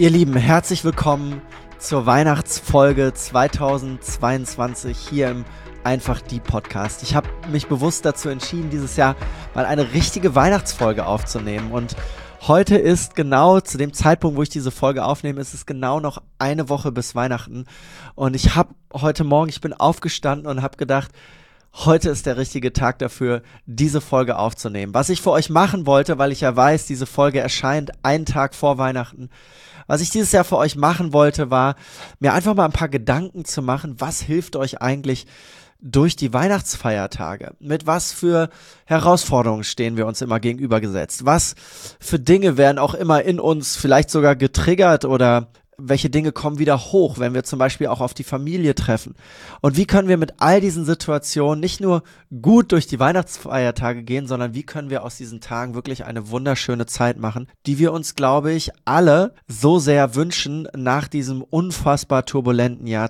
Ihr Lieben, herzlich willkommen zur Weihnachtsfolge 2022 hier im Einfach die Podcast. Ich habe mich bewusst dazu entschieden, dieses Jahr mal eine richtige Weihnachtsfolge aufzunehmen. Und heute ist genau zu dem Zeitpunkt, wo ich diese Folge aufnehme, ist es genau noch eine Woche bis Weihnachten. Und ich habe heute Morgen, ich bin aufgestanden und habe gedacht, heute ist der richtige Tag dafür, diese Folge aufzunehmen. Was ich für euch machen wollte, weil ich ja weiß, diese Folge erscheint einen Tag vor Weihnachten. Was ich dieses Jahr für euch machen wollte, war, mir einfach mal ein paar Gedanken zu machen, was hilft euch eigentlich durch die Weihnachtsfeiertage? Mit was für Herausforderungen stehen wir uns immer gegenübergesetzt? Was für Dinge werden auch immer in uns vielleicht sogar getriggert oder welche Dinge kommen wieder hoch, wenn wir zum Beispiel auch auf die Familie treffen? Und wie können wir mit all diesen Situationen nicht nur gut durch die Weihnachtsfeiertage gehen, sondern wie können wir aus diesen Tagen wirklich eine wunderschöne Zeit machen, die wir uns, glaube ich, alle so sehr wünschen nach diesem unfassbar turbulenten Jahr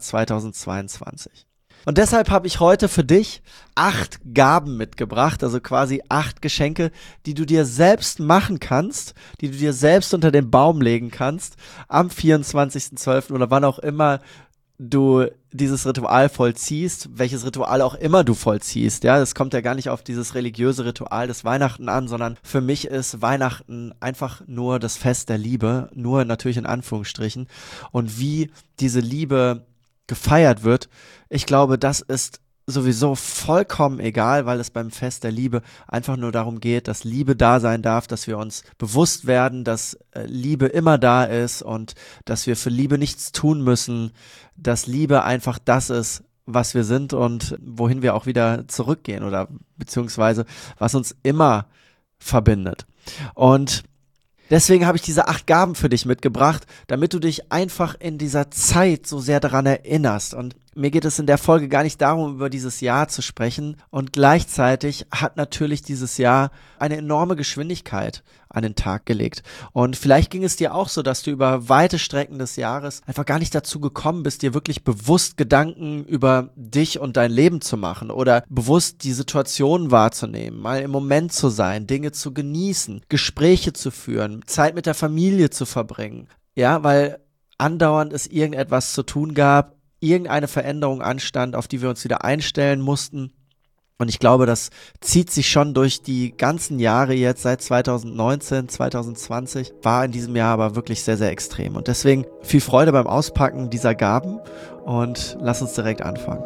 2022. Und deshalb habe ich heute für dich 8 Gaben mitgebracht, also quasi 8 Geschenke, die du dir selbst machen kannst, die du dir selbst unter den Baum legen kannst am 24.12. oder wann auch immer du dieses Ritual vollziehst, welches Ritual auch immer du vollziehst. Ja, das kommt ja gar nicht auf dieses religiöse Ritual des Weihnachten an, sondern für mich ist Weihnachten einfach nur das Fest der Liebe, nur natürlich in Anführungsstrichen. Und wie diese Liebe gefeiert wird, ich glaube, das ist sowieso vollkommen egal, weil es beim Fest der Liebe einfach nur darum geht, dass Liebe da sein darf, dass wir uns bewusst werden, dass Liebe immer da ist und dass wir für Liebe nichts tun müssen, dass Liebe einfach das ist, was wir sind und wohin wir auch wieder zurückgehen oder beziehungsweise was uns immer verbindet. Und deswegen habe ich diese 8 Gaben für dich mitgebracht, damit du dich einfach in dieser Zeit so sehr daran erinnerst. Und mir geht es in der Folge gar nicht darum, über dieses Jahr zu sprechen. Und gleichzeitig hat natürlich dieses Jahr eine enorme Geschwindigkeit an den Tag gelegt. Und vielleicht ging es dir auch so, dass du über weite Strecken des Jahres einfach gar nicht dazu gekommen bist, dir wirklich bewusst Gedanken über dich und dein Leben zu machen oder bewusst die Situation wahrzunehmen, mal im Moment zu sein, Dinge zu genießen, Gespräche zu führen, Zeit mit der Familie zu verbringen. Ja, weil andauernd es irgendetwas zu tun gab, irgendeine Veränderung anstand, auf die wir uns wieder einstellen mussten. Und ich glaube, das zieht sich schon durch die ganzen Jahre jetzt, seit 2019, 2020, war in diesem Jahr aber wirklich sehr, sehr extrem. Und deswegen viel Freude beim Auspacken dieser Gaben und lass uns direkt anfangen.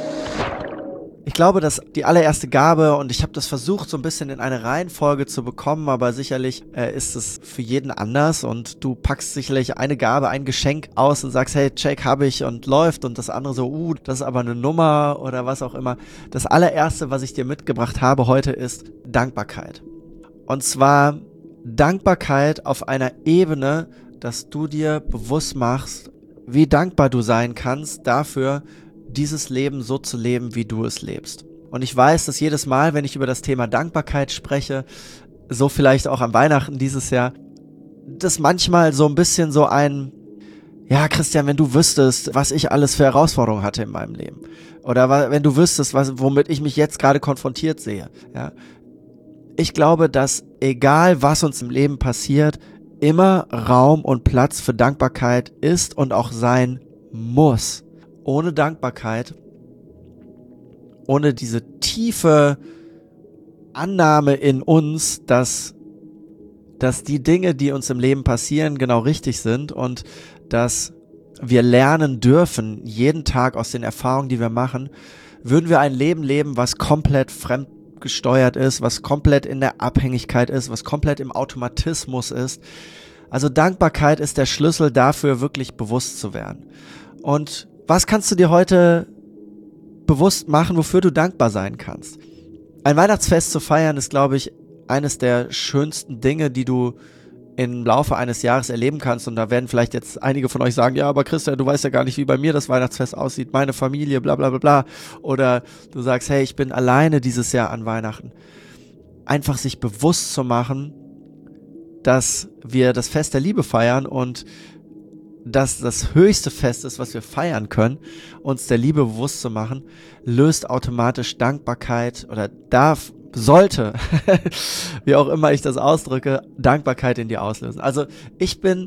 Ich glaube, dass die allererste Gabe, und ich habe das versucht so ein bisschen in eine Reihenfolge zu bekommen, aber sicherlich ist es für jeden anders und du packst sicherlich eine Gabe, ein Geschenk aus und sagst, hey, check, habe ich und läuft, und das andere so, das ist aber eine Nummer oder was auch immer. Das allererste, was ich dir mitgebracht habe heute, ist Dankbarkeit. Und zwar Dankbarkeit auf einer Ebene, dass du dir bewusst machst, wie dankbar du sein kannst dafür, dieses Leben so zu leben, wie du es lebst. Und ich weiß, dass jedes Mal, wenn ich über das Thema Dankbarkeit spreche, so vielleicht auch am Weihnachten dieses Jahr, das manchmal so ein bisschen so ein, ja Christian, wenn du wüsstest, was ich alles für Herausforderungen hatte in meinem Leben. Oder wenn du wüsstest, womit ich mich jetzt gerade konfrontiert sehe. Ja. Ich glaube, dass egal was uns im Leben passiert, immer Raum und Platz für Dankbarkeit ist und auch sein muss. Ohne Dankbarkeit, ohne diese tiefe Annahme in uns, dass die Dinge, die uns im Leben passieren, genau richtig sind und dass wir lernen dürfen, jeden Tag aus den Erfahrungen, die wir machen, würden wir ein Leben leben, was komplett fremdgesteuert ist, was komplett in der Abhängigkeit ist, was komplett im Automatismus ist. Also Dankbarkeit ist der Schlüssel dafür, wirklich bewusst zu werden. Und was kannst du dir heute bewusst machen, wofür du dankbar sein kannst? Ein Weihnachtsfest zu feiern ist, glaube ich, eines der schönsten Dinge, die du im Laufe eines Jahres erleben kannst. Und da werden vielleicht jetzt einige von euch sagen, ja, aber Christian, du weißt ja gar nicht, wie bei mir das Weihnachtsfest aussieht, meine Familie, bla bla bla bla. Oder du sagst, hey, ich bin alleine dieses Jahr an Weihnachten. Einfach sich bewusst zu machen, dass wir das Fest der Liebe feiern und dass das höchste Fest ist, was wir feiern können, uns der Liebe bewusst zu machen, löst automatisch Dankbarkeit oder sollte, wie auch immer ich das ausdrücke, Dankbarkeit in dir auslösen. Also ich bin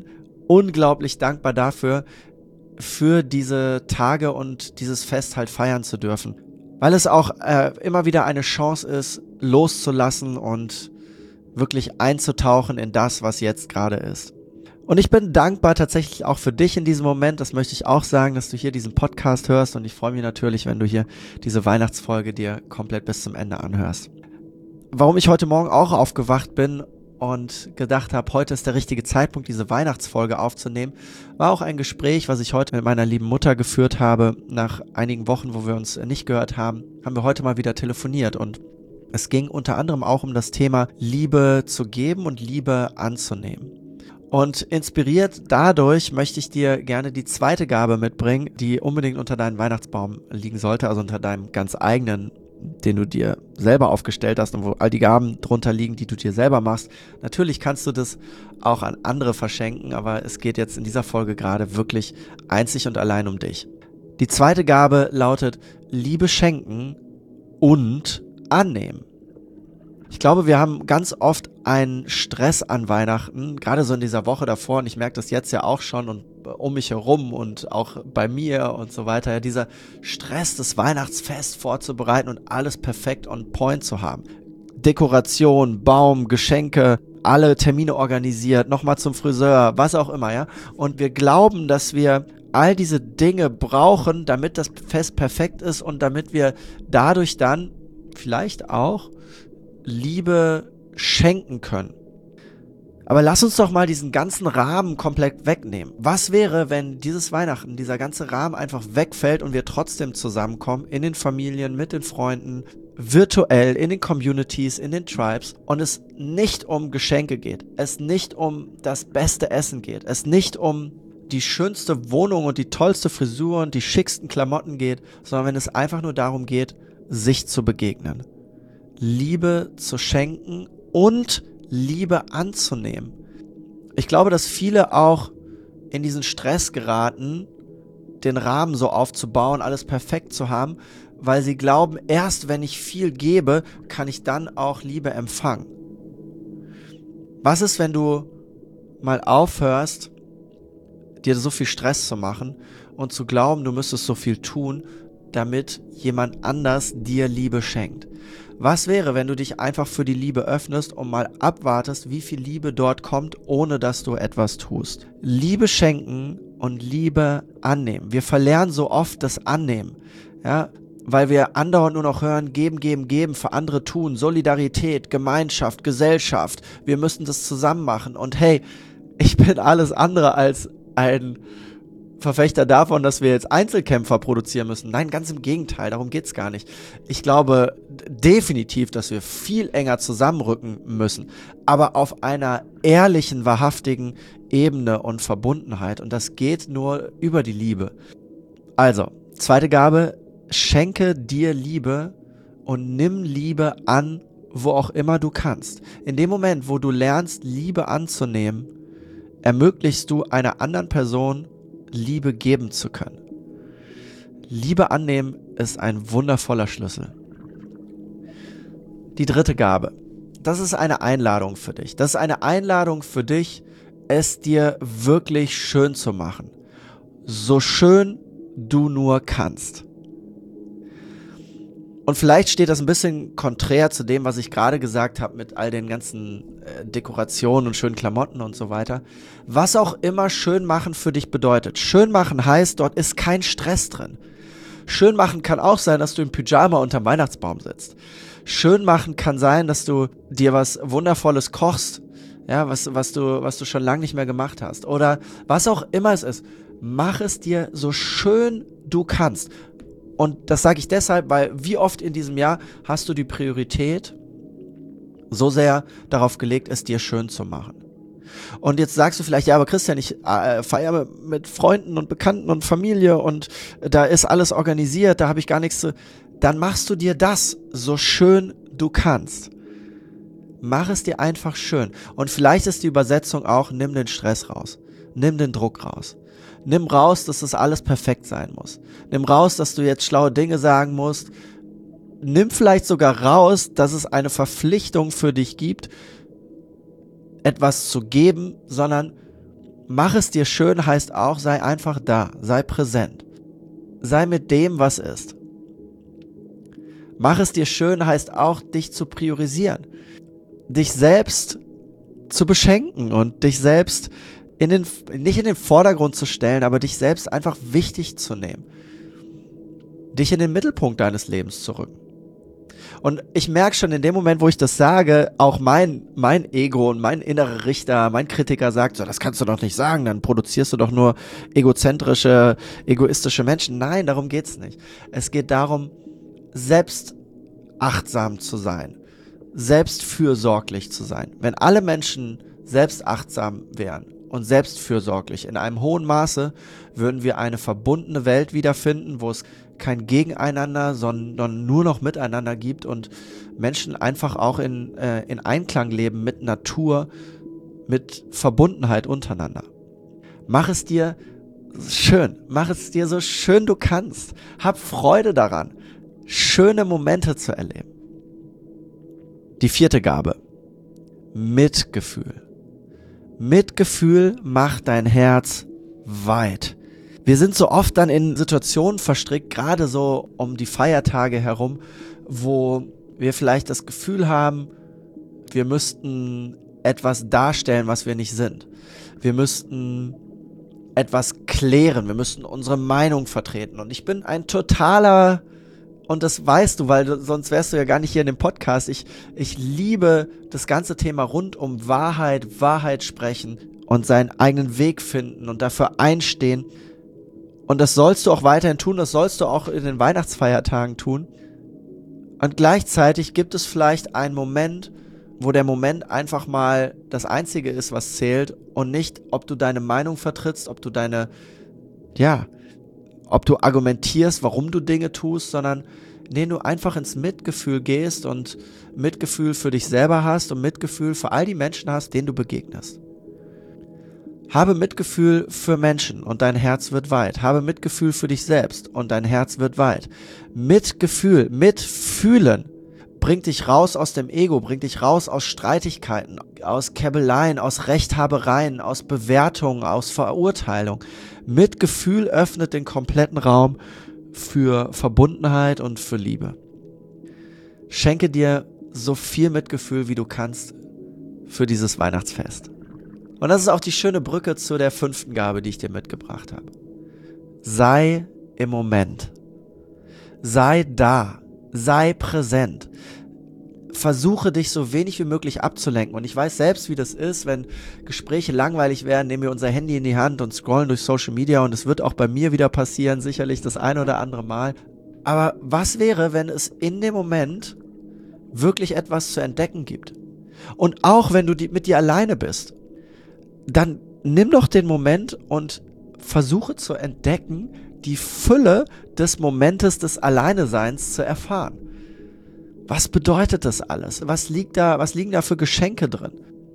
unglaublich dankbar dafür, für diese Tage und dieses Fest halt feiern zu dürfen. Weil es auch immer wieder eine Chance ist, loszulassen und wirklich einzutauchen in das, was jetzt gerade ist. Und ich bin dankbar tatsächlich auch für dich in diesem Moment. Das möchte ich auch sagen, dass du hier diesen Podcast hörst. Und ich freue mich natürlich, wenn du hier diese Weihnachtsfolge dir komplett bis zum Ende anhörst. Warum ich heute Morgen auch aufgewacht bin und gedacht habe, heute ist der richtige Zeitpunkt, diese Weihnachtsfolge aufzunehmen, war auch ein Gespräch, was ich heute mit meiner lieben Mutter geführt habe. Nach einigen Wochen, wo wir uns nicht gehört haben, haben wir heute mal wieder telefoniert. Und es ging unter anderem auch um das Thema Liebe zu geben und Liebe anzunehmen. Und inspiriert dadurch möchte ich dir gerne die zweite Gabe mitbringen, die unbedingt unter deinem Weihnachtsbaum liegen sollte, also unter deinem ganz eigenen, den du dir selber aufgestellt hast und wo all die Gaben drunter liegen, die du dir selber machst. Natürlich kannst du das auch an andere verschenken, aber es geht jetzt in dieser Folge gerade wirklich einzig und allein um dich. Die zweite Gabe lautet Liebe schenken und annehmen. Ich glaube, wir haben ganz oft einen Stress an Weihnachten, gerade so in dieser Woche davor, und ich merke das jetzt ja auch schon und um mich herum und auch bei mir und so weiter, ja, dieser Stress, das Weihnachtsfest vorzubereiten und alles perfekt on point zu haben. Dekoration, Baum, Geschenke, alle Termine organisiert, nochmal zum Friseur, was auch immer, ja. Und wir glauben, dass wir all diese Dinge brauchen, damit das Fest perfekt ist und damit wir dadurch dann vielleicht auch Liebe schenken können. Aber lass uns doch mal diesen ganzen Rahmen komplett wegnehmen. Was wäre, wenn dieses Weihnachten, dieser ganze Rahmen einfach wegfällt und wir trotzdem zusammenkommen in den Familien, mit den Freunden, virtuell, in den Communities, in den Tribes und es nicht um Geschenke geht, es nicht um das beste Essen geht, es nicht um die schönste Wohnung und die tollste Frisur und die schicksten Klamotten geht, sondern wenn es einfach nur darum geht, sich zu begegnen. Liebe zu schenken und Liebe anzunehmen. Ich glaube, dass viele auch in diesen Stress geraten, den Rahmen so aufzubauen, alles perfekt zu haben, weil sie glauben, erst wenn ich viel gebe, kann ich dann auch Liebe empfangen. Was ist, wenn du mal aufhörst, dir so viel Stress zu machen und zu glauben, du müsstest so viel tun, damit jemand anders dir Liebe schenkt? Was wäre, wenn du dich einfach für die Liebe öffnest und mal abwartest, wie viel Liebe dort kommt, ohne dass du etwas tust? Liebe schenken und Liebe annehmen. Wir verlernen so oft das Annehmen, ja, weil wir andauernd nur noch hören, geben, geben, geben, für andere tun, Solidarität, Gemeinschaft, Gesellschaft, wir müssen das zusammen machen. Und hey, ich bin alles andere als ein Verfechter davon, dass wir jetzt Einzelkämpfer produzieren müssen. Nein, ganz im Gegenteil, darum geht's gar nicht. Ich glaube definitiv, dass wir viel enger zusammenrücken müssen, aber auf einer ehrlichen, wahrhaftigen Ebene und Verbundenheit. Und das geht nur über die Liebe. Also, zweite Gabe, schenke dir Liebe und nimm Liebe an, wo auch immer du kannst. In dem Moment, wo du lernst, Liebe anzunehmen, ermöglichst du einer anderen Person Liebe geben zu können. Liebe annehmen ist ein wundervoller Schlüssel. Die dritte Gabe. Das ist eine Einladung für dich. Das ist eine Einladung für dich, es dir wirklich schön zu machen. So schön du nur kannst. Und vielleicht steht das ein bisschen konträr zu dem, was ich gerade gesagt habe mit all den ganzen Dekorationen und schönen Klamotten und so weiter. Was auch immer schön machen für dich bedeutet. Schön machen heißt, dort ist kein Stress drin. Schön machen kann auch sein, dass du im Pyjama unterm Weihnachtsbaum sitzt. Schön machen kann sein, dass du dir was Wundervolles kochst, ja, was du schon lange nicht mehr gemacht hast. Oder was auch immer es ist. Mach es dir so schön du kannst. Und das sage ich deshalb, weil wie oft in diesem Jahr hast du die Priorität so sehr darauf gelegt, es dir schön zu machen. Und jetzt sagst du vielleicht, ja, aber Christian, ich feiere mit Freunden und Bekannten und Familie und da ist alles organisiert, da habe ich gar nichts zu... Dann machst du dir das so schön du kannst. Mach es dir einfach schön. Und vielleicht ist die Übersetzung auch, nimm den Stress raus. Nimm den Druck raus. Nimm raus, dass das alles perfekt sein muss. Nimm raus, dass du jetzt schlaue Dinge sagen musst. Nimm vielleicht sogar raus, dass es eine Verpflichtung für dich gibt, etwas zu geben, sondern Mach es dir schön heißt auch, sei einfach da, sei präsent. Sei mit dem, was ist. Mach es dir schön heißt auch, dich zu priorisieren. Dich selbst zu beschenken und dich selbst nicht in den Vordergrund zu stellen, aber dich selbst einfach wichtig zu nehmen. Dich in den Mittelpunkt deines Lebens zu rücken. Und ich merke schon in dem Moment, wo ich das sage, auch mein Ego und mein innerer Richter, mein Kritiker sagt, so, das kannst du doch nicht sagen, dann produzierst du doch nur egoistische Menschen. Nein, darum geht's nicht. Es geht darum, selbst achtsam zu sein, selbstfürsorglich zu sein. Wenn alle Menschen selbstachtsam wären und selbstfürsorglich in einem hohen Maße, würden wir eine verbundene Welt wiederfinden, wo es kein Gegeneinander, sondern nur noch Miteinander gibt und Menschen einfach auch in Einklang leben mit Natur, mit Verbundenheit untereinander. Mach es dir schön, mach es dir so schön du kannst. Hab Freude daran, schöne Momente zu erleben. Die 4. Gabe, Mitgefühl. Mitgefühl macht dein Herz weit. Wir sind so oft dann in Situationen verstrickt, gerade so um die Feiertage herum, wo wir vielleicht das Gefühl haben, wir müssten etwas darstellen, was wir nicht sind. Wir müssten etwas klären, wir müssten unsere Meinung vertreten. Und ich bin ein totaler, und das weißt du, weil sonst wärst du ja gar nicht hier in dem Podcast, ich liebe das ganze Thema rund um Wahrheit sprechen und seinen eigenen Weg finden und dafür einstehen. Und das sollst du auch weiterhin tun, das sollst du auch in den Weihnachtsfeiertagen tun. Und gleichzeitig gibt es vielleicht einen Moment, wo der Moment einfach mal das Einzige ist, was zählt und nicht, ob du deine Meinung vertrittst, ob du argumentierst, warum du Dinge tust, sondern indem du einfach ins Mitgefühl gehst und Mitgefühl für dich selber hast und Mitgefühl für all die Menschen hast, denen du begegnest. Habe Mitgefühl für Menschen und dein Herz wird weit. Habe Mitgefühl für dich selbst und dein Herz wird weit. Mitgefühl, mitfühlen bringt dich raus aus dem Ego, bringt dich raus aus Streitigkeiten, aus Käbeleien, aus Rechthabereien, aus Bewertungen, aus Verurteilung. Mitgefühl öffnet den kompletten Raum für Verbundenheit und für Liebe. Schenke dir so viel Mitgefühl, wie du kannst für dieses Weihnachtsfest. Und das ist auch die schöne Brücke zu der 5. Gabe, die ich dir mitgebracht habe. Sei im Moment. Sei da. Sei präsent. Versuche dich so wenig wie möglich abzulenken. Und ich weiß selbst, wie das ist, wenn Gespräche langweilig werden, nehmen wir unser Handy in die Hand und scrollen durch Social Media. Und es wird auch bei mir wieder passieren, sicherlich das ein oder andere Mal. Aber was wäre, wenn es in dem Moment wirklich etwas zu entdecken gibt? Und auch wenn du mit dir alleine bist, dann nimm doch den Moment und versuche zu entdecken, die Fülle des Momentes des Alleineseins zu erfahren. Was bedeutet das alles? Was liegen da für Geschenke drin?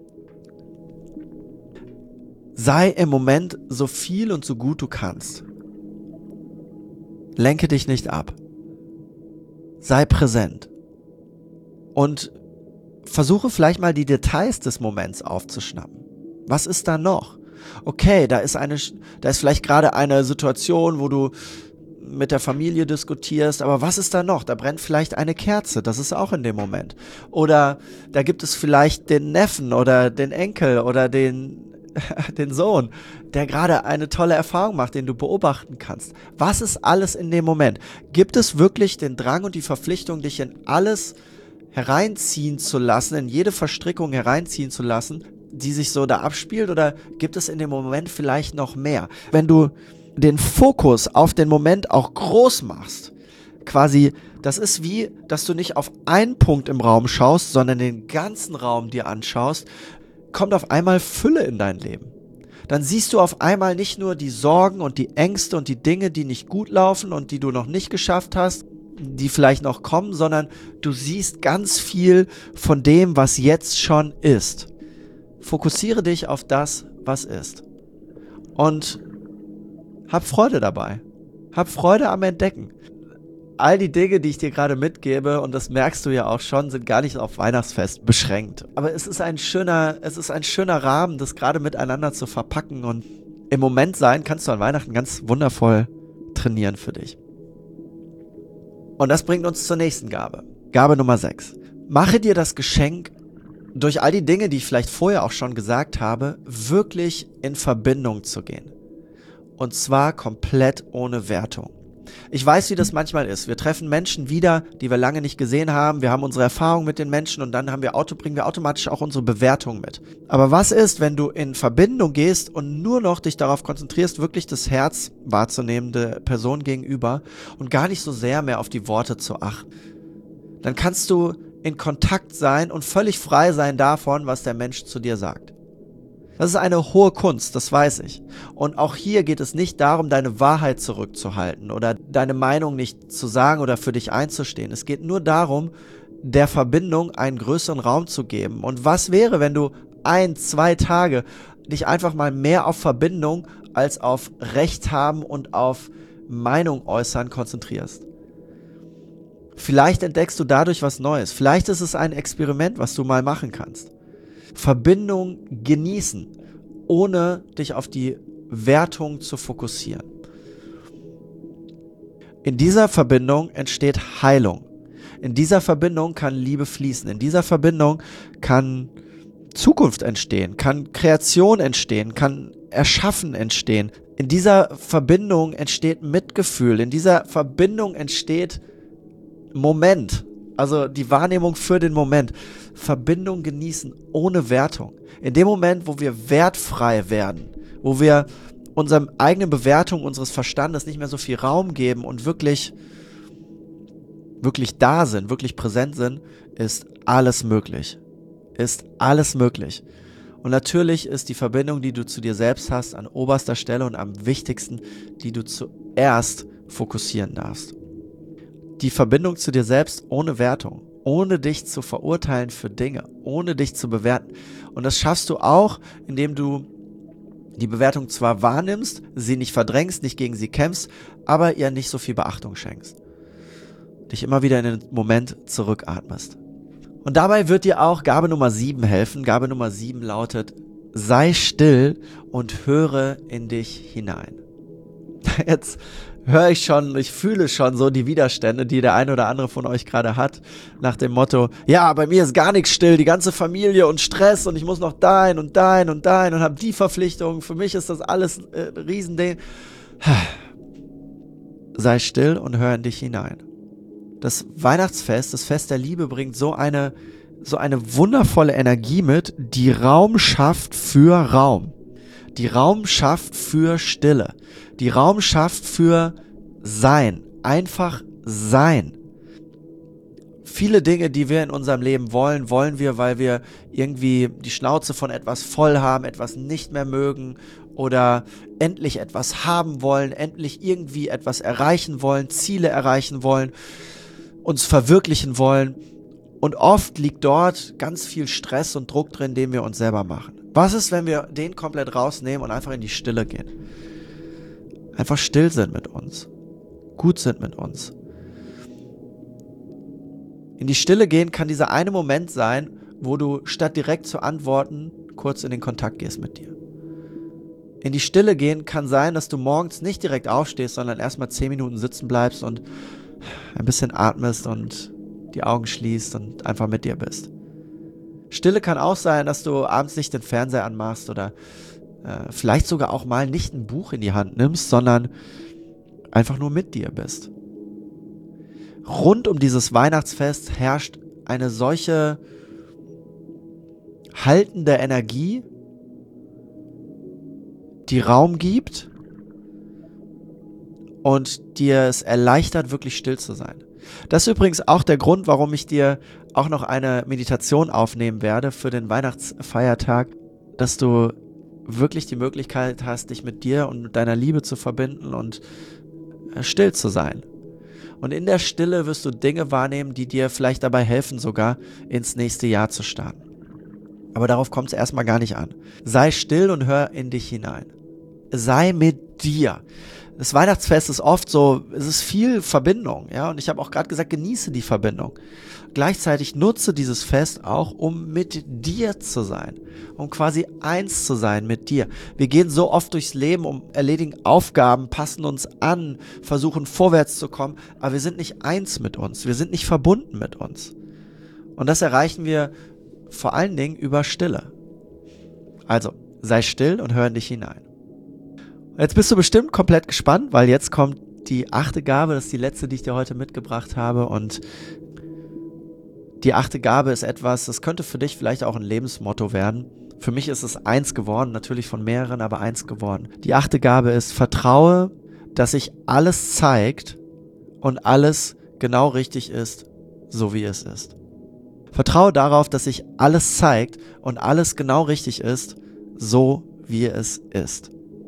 Sei im Moment so viel und so gut du kannst. Lenke dich nicht ab. Sei präsent. Und versuche vielleicht mal die Details des Moments aufzuschnappen. Was ist da noch? Okay, da ist vielleicht gerade eine Situation, wo du mit der Familie diskutierst, aber was ist da noch? Da brennt vielleicht eine Kerze, das ist auch in dem Moment. Oder da gibt es vielleicht den Neffen oder den Enkel oder den Sohn, der gerade eine tolle Erfahrung macht, den du beobachten kannst. Was ist alles in dem Moment? Gibt es wirklich den Drang und die Verpflichtung, dich in alles hereinziehen zu lassen, in jede Verstrickung hereinziehen zu lassen, die sich so da abspielt, oder gibt es in dem Moment vielleicht noch mehr? Wenn du den Fokus auf den Moment auch groß machst, quasi, das ist wie, dass du nicht auf einen Punkt im Raum schaust, sondern den ganzen Raum dir anschaust, kommt auf einmal Fülle in dein Leben. Dann siehst du auf einmal nicht nur die Sorgen und die Ängste und die Dinge, die nicht gut laufen und die du noch nicht geschafft hast, die vielleicht noch kommen, sondern du siehst ganz viel von dem, was jetzt schon ist. Fokussiere dich auf das, was ist. Und hab Freude dabei. Hab Freude am Entdecken. all die Dinge, die ich dir gerade mitgebe, und das merkst du ja auch schon, sind gar nicht auf Weihnachtsfest beschränkt. Aber es ist ein schöner Rahmen, das gerade miteinander zu verpacken, und im Moment sein kannst du an Weihnachten ganz wundervoll trainieren für dich. Und das bringt uns zur nächsten Gabe. Gabe Nummer 6. Mache dir das Geschenk, durch all die Dinge, die ich vielleicht vorher auch schon gesagt habe, wirklich in Verbindung zu gehen. Und zwar komplett ohne Wertung. Ich weiß, wie das manchmal ist. Wir treffen Menschen wieder, die wir lange nicht gesehen haben. Wir haben unsere Erfahrung mit den Menschen und dann bringen wir automatisch auch unsere Bewertung mit. Aber was ist, wenn du in Verbindung gehst und nur noch dich darauf konzentrierst, wirklich das Herz wahrzunehmen der Person gegenüber und gar nicht so sehr mehr auf die Worte zu achten? Dann kannst du in Kontakt sein und völlig frei sein davon, was der Mensch zu dir sagt. Das ist eine hohe Kunst, das weiß ich. Und auch hier geht es nicht darum, deine Wahrheit zurückzuhalten oder deine Meinung nicht zu sagen oder für dich einzustehen. Es geht nur darum, der Verbindung einen größeren Raum zu geben. Und was wäre, wenn du 1, 2 Tage dich einfach mal mehr auf Verbindung als auf Recht haben und auf Meinung äußern konzentrierst? Vielleicht entdeckst du dadurch was Neues. Vielleicht ist es ein Experiment, was du mal machen kannst. Verbindung genießen, ohne dich auf die Wertung zu fokussieren. In dieser Verbindung entsteht Heilung. In dieser Verbindung kann Liebe fließen. In dieser Verbindung kann Zukunft entstehen, kann Kreation entstehen, kann Erschaffen entstehen. In dieser Verbindung entsteht Mitgefühl. In dieser Verbindung entsteht Moment. Also die Wahrnehmung für den Moment. Verbindung genießen ohne Wertung. In dem Moment, wo wir wertfrei werden, wo wir unserer eigenen Bewertung unseres Verstandes nicht mehr so viel Raum geben und wirklich da sind, wirklich präsent sind, ist alles möglich. Ist alles möglich. Und natürlich ist die Verbindung, die du zu dir selbst hast, an oberster Stelle und am wichtigsten, die du zuerst fokussieren darfst. Die Verbindung zu dir selbst ohne Wertung, ohne dich zu verurteilen für Dinge, ohne dich zu bewerten. Und das schaffst du auch, indem du die Bewertung zwar wahrnimmst, sie nicht verdrängst, nicht gegen sie kämpfst, aber ihr nicht so viel Beachtung schenkst. Dich immer wieder in den Moment zurückatmest. Und dabei wird dir auch Gabe Nummer 7 helfen. Gabe Nummer 7 lautet: Sei still und höre in dich hinein. Jetzt ich fühle schon so die Widerstände, die der eine oder andere von euch gerade hat, nach dem Motto: Ja, bei mir ist gar nichts still, die ganze Familie und Stress und ich muss noch dahin und dahin und dahin und habe die Verpflichtungen, für mich ist das alles Riesending. Sei still und hör in dich hinein. Das Weihnachtsfest, das Fest der Liebe, bringt so eine wundervolle Energie mit, die Raum schafft für Raum. Die Raum schafft für Stille. Die Raum schafft für Sein. Einfach sein. Viele Dinge, die wir in unserem Leben wollen wir, weil wir irgendwie die Schnauze von etwas voll haben, etwas nicht mehr mögen oder endlich etwas haben wollen, endlich irgendwie etwas erreichen wollen, Ziele erreichen wollen, uns verwirklichen wollen. Und oft liegt dort ganz viel Stress und Druck drin, den wir uns selber machen. Was ist, wenn wir den komplett rausnehmen und einfach in die Stille gehen? Einfach still sind mit uns. Gut sind mit uns. In die Stille gehen kann dieser eine Moment sein, wo du statt direkt zu antworten, kurz in den Kontakt gehst mit dir. In die Stille gehen kann sein, dass du morgens nicht direkt aufstehst, sondern erstmal 10 Minuten sitzen bleibst und ein bisschen atmest und die Augen schließt und einfach mit dir bist. Stille kann auch sein, dass du abends nicht den Fernseher anmachst oder vielleicht sogar auch mal nicht ein Buch in die Hand nimmst, sondern einfach nur mit dir bist. Rund um dieses Weihnachtsfest herrscht eine solche haltende Energie, die Raum gibt und dir es erleichtert, wirklich still zu sein. Das ist übrigens auch der Grund, warum ich dir auch noch eine Meditation aufnehmen werde für den Weihnachtsfeiertag, dass du wirklich die Möglichkeit hast, dich mit dir und mit deiner Liebe zu verbinden und still zu sein. Und in der Stille wirst du Dinge wahrnehmen, die dir vielleicht dabei helfen, sogar ins nächste Jahr zu starten. Aber darauf kommt es erstmal gar nicht an. Sei still und hör in dich hinein. sei mit dir. Das Weihnachtsfest ist oft so, es ist viel Verbindung, ja, und ich habe auch gerade gesagt, genieße die Verbindung. Gleichzeitig nutze dieses Fest auch, um mit dir zu sein, um quasi eins zu sein mit dir. Wir gehen so oft durchs Leben, erledigen Aufgaben, passen uns an, versuchen vorwärts zu kommen, aber wir sind nicht eins mit uns, wir sind nicht verbunden mit uns. Und das erreichen wir vor allen Dingen über Stille. Also, sei still und hör in dich hinein. Jetzt bist du bestimmt komplett gespannt, weil jetzt kommt die 8. Gabe, das ist die letzte, die ich dir heute mitgebracht habe, und die 8. Gabe ist etwas, das könnte für dich vielleicht auch ein Lebensmotto werden. Für mich ist es eins geworden, natürlich von mehreren, aber eins geworden. Die 8. Gabe ist: Vertraue, dass sich alles zeigt und alles genau richtig ist, so wie es ist. Vertraue darauf, dass sich alles zeigt und alles genau richtig ist, so wie es ist.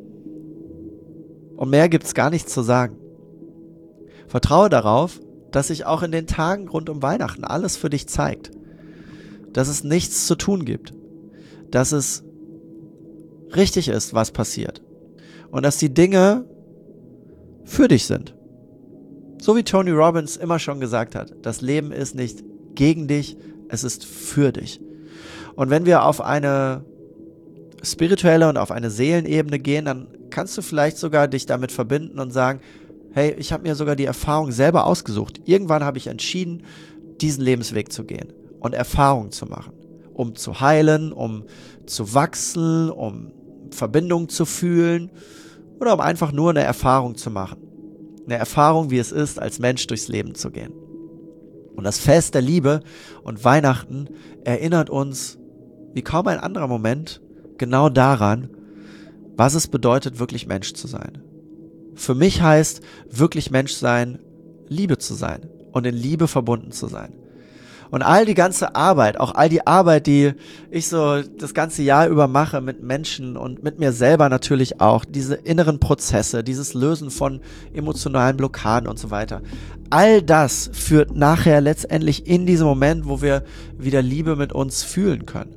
Und mehr gibt's gar nichts zu sagen. Vertraue darauf, dass sich auch in den Tagen rund um Weihnachten alles für dich zeigt. Dass es nichts zu tun gibt. Dass es richtig ist, was passiert. Und dass die Dinge für dich sind. So wie Tony Robbins immer schon gesagt hat, das Leben ist nicht gegen dich, es ist für dich. Und wenn wir auf eine spirituelle und auf eine Seelenebene gehen, dann kannst du vielleicht sogar dich damit verbinden und sagen, hey, ich habe mir sogar die Erfahrung selber ausgesucht. Irgendwann habe ich entschieden, diesen Lebensweg zu gehen und Erfahrungen zu machen, um zu heilen, um zu wachsen, um Verbindung zu fühlen oder um einfach nur eine Erfahrung zu machen. Eine Erfahrung, wie es ist, als Mensch durchs Leben zu gehen. Und das Fest der Liebe und Weihnachten erinnert uns, wie kaum ein anderer Moment, genau daran, was es bedeutet, wirklich Mensch zu sein. Für mich heißt wirklich Mensch sein, Liebe zu sein und in Liebe verbunden zu sein. Und all die ganze Arbeit, auch all die Arbeit, die ich so das ganze Jahr über mache mit Menschen und mit mir selber natürlich auch, diese inneren Prozesse, dieses Lösen von emotionalen Blockaden und so weiter, all das führt nachher letztendlich in diesen Moment, wo wir wieder Liebe mit uns fühlen können.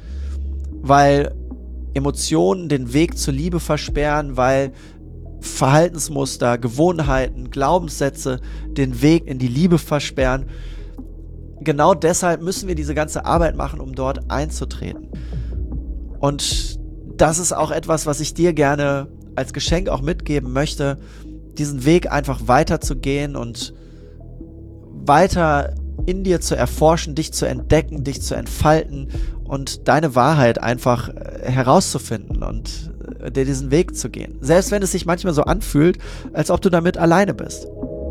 Weil Emotionen den Weg zur Liebe versperren, weil Verhaltensmuster, Gewohnheiten, Glaubenssätze den Weg in die Liebe versperren. Genau deshalb müssen wir diese ganze Arbeit machen, um dort einzutreten. Und das ist auch etwas, was ich dir gerne als Geschenk auch mitgeben möchte, diesen Weg einfach weiterzugehen und weiter in dir zu erforschen, dich zu entdecken, dich zu entfalten und deine Wahrheit einfach herauszufinden und dir diesen Weg zu gehen. Selbst wenn es sich manchmal so anfühlt, als ob du damit alleine bist.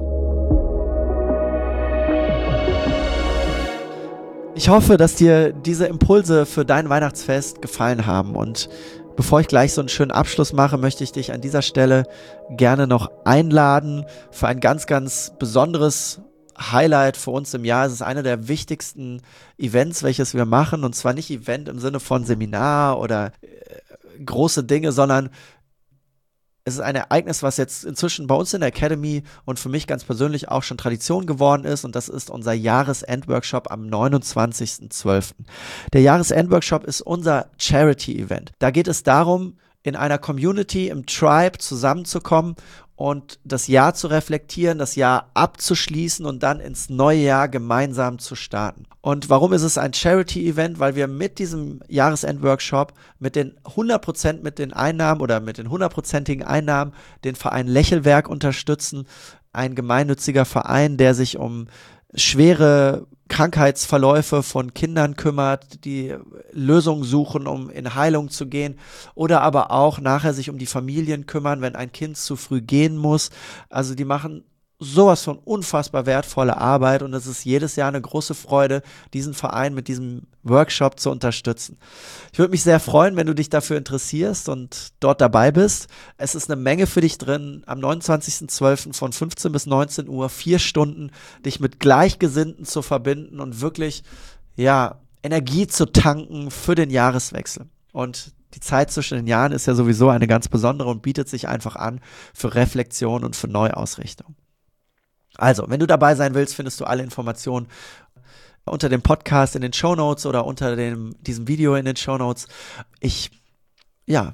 Ich hoffe, dass dir diese Impulse für dein Weihnachtsfest gefallen haben, und bevor ich gleich so einen schönen Abschluss mache, möchte ich dich an dieser Stelle gerne noch einladen für ein ganz, ganz besonderes Highlight für uns im Jahr. Es ist einer der wichtigsten Events, welches wir machen, und zwar nicht Event im Sinne von Seminar oder große Dinge, sondern es ist ein Ereignis, was jetzt inzwischen bei uns in der Academy und für mich ganz persönlich auch schon Tradition geworden ist, und das ist unser Jahresendworkshop am 29.12. Der Jahresendworkshop ist unser Charity-Event. Da geht es darum, in einer Community, im Tribe zusammenzukommen und das Jahr zu reflektieren, das Jahr abzuschließen und dann ins neue Jahr gemeinsam zu starten. Und warum ist es ein Charity-Event? Weil wir mit diesem Jahresendworkshop mit den 100% mit den Einnahmen oder mit den 100%igen Einnahmen den Verein Lächelwerk unterstützen. Ein gemeinnütziger Verein, der sich um schwere Krankheitsverläufe von Kindern kümmert, die Lösungen suchen, um in Heilung zu gehen, oder aber auch nachher sich um die Familien kümmern, wenn ein Kind zu früh gehen muss. Also die machen sowas von unfassbar wertvolle Arbeit, und es ist jedes Jahr eine große Freude, diesen Verein mit diesem Workshop zu unterstützen. Ich würde mich sehr freuen, wenn du dich dafür interessierst und dort dabei bist. Es ist eine Menge für dich drin. Am 29.12. von 15 bis 19 Uhr, 4 Stunden, dich mit Gleichgesinnten zu verbinden und wirklich, ja, Energie zu tanken für den Jahreswechsel. Und die Zeit zwischen den Jahren ist ja sowieso eine ganz besondere und bietet sich einfach an für Reflexion und für Neuausrichtung. Also, wenn du dabei sein willst, findest du alle Informationen unter dem Podcast in den Shownotes oder unter diesem Video in den Shownotes. Ich,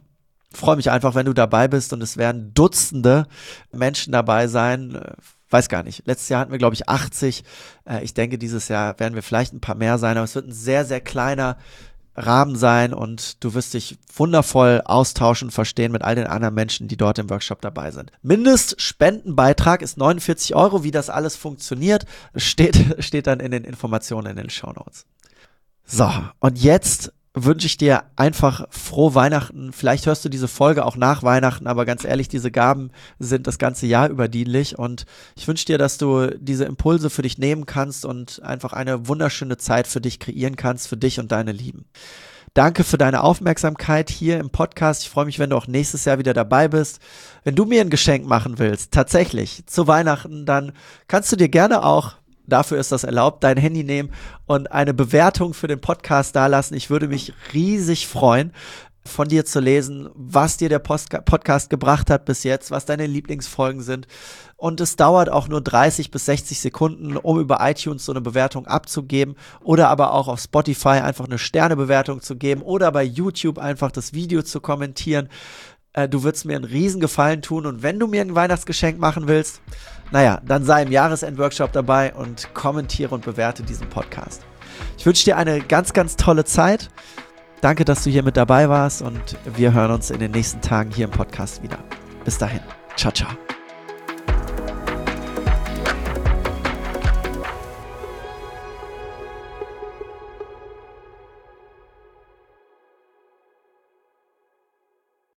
freue mich einfach, wenn du dabei bist und es werden Dutzende Menschen dabei sein. Weiß gar nicht. Letztes Jahr hatten wir, glaube ich, 80. Ich denke, dieses Jahr werden wir vielleicht ein paar mehr sein, aber es wird ein sehr, sehr kleiner Rahmen sein und du wirst dich wundervoll austauschen, verstehen mit all den anderen Menschen, die dort im Workshop dabei sind. Mindestspendenbeitrag ist 49 €. Wie das alles funktioniert, steht dann in den Informationen in den Shownotes. So, und jetzt wünsche ich dir einfach frohe Weihnachten. Vielleicht hörst du diese Folge auch nach Weihnachten, aber ganz ehrlich, diese Gaben sind das ganze Jahr über dienlich und ich wünsche dir, dass du diese Impulse für dich nehmen kannst und einfach eine wunderschöne Zeit für dich kreieren kannst, für dich und deine Lieben. Danke für deine Aufmerksamkeit hier im Podcast. Ich freue mich, wenn du auch nächstes Jahr wieder dabei bist. Wenn du mir ein Geschenk machen willst, tatsächlich zu Weihnachten, dann kannst du dir gerne auch, dafür ist das erlaubt, dein Handy nehmen und eine Bewertung für den Podcast dalassen. Ich würde mich riesig freuen, von dir zu lesen, was dir der Podcast gebracht hat bis jetzt, was deine Lieblingsfolgen sind. Und es dauert auch nur 30 bis 60 Sekunden, um über iTunes so eine Bewertung abzugeben oder aber auch auf Spotify einfach eine Sternebewertung zu geben oder bei YouTube einfach das Video zu kommentieren. Du würdest mir einen riesen Gefallen tun und wenn du mir ein Weihnachtsgeschenk machen willst, dann sei im Jahresend-Workshop dabei und kommentiere und bewerte diesen Podcast. Ich wünsche dir eine ganz, ganz tolle Zeit. Danke, dass du hier mit dabei warst und wir hören uns in den nächsten Tagen hier im Podcast wieder. Bis dahin. Ciao, ciao.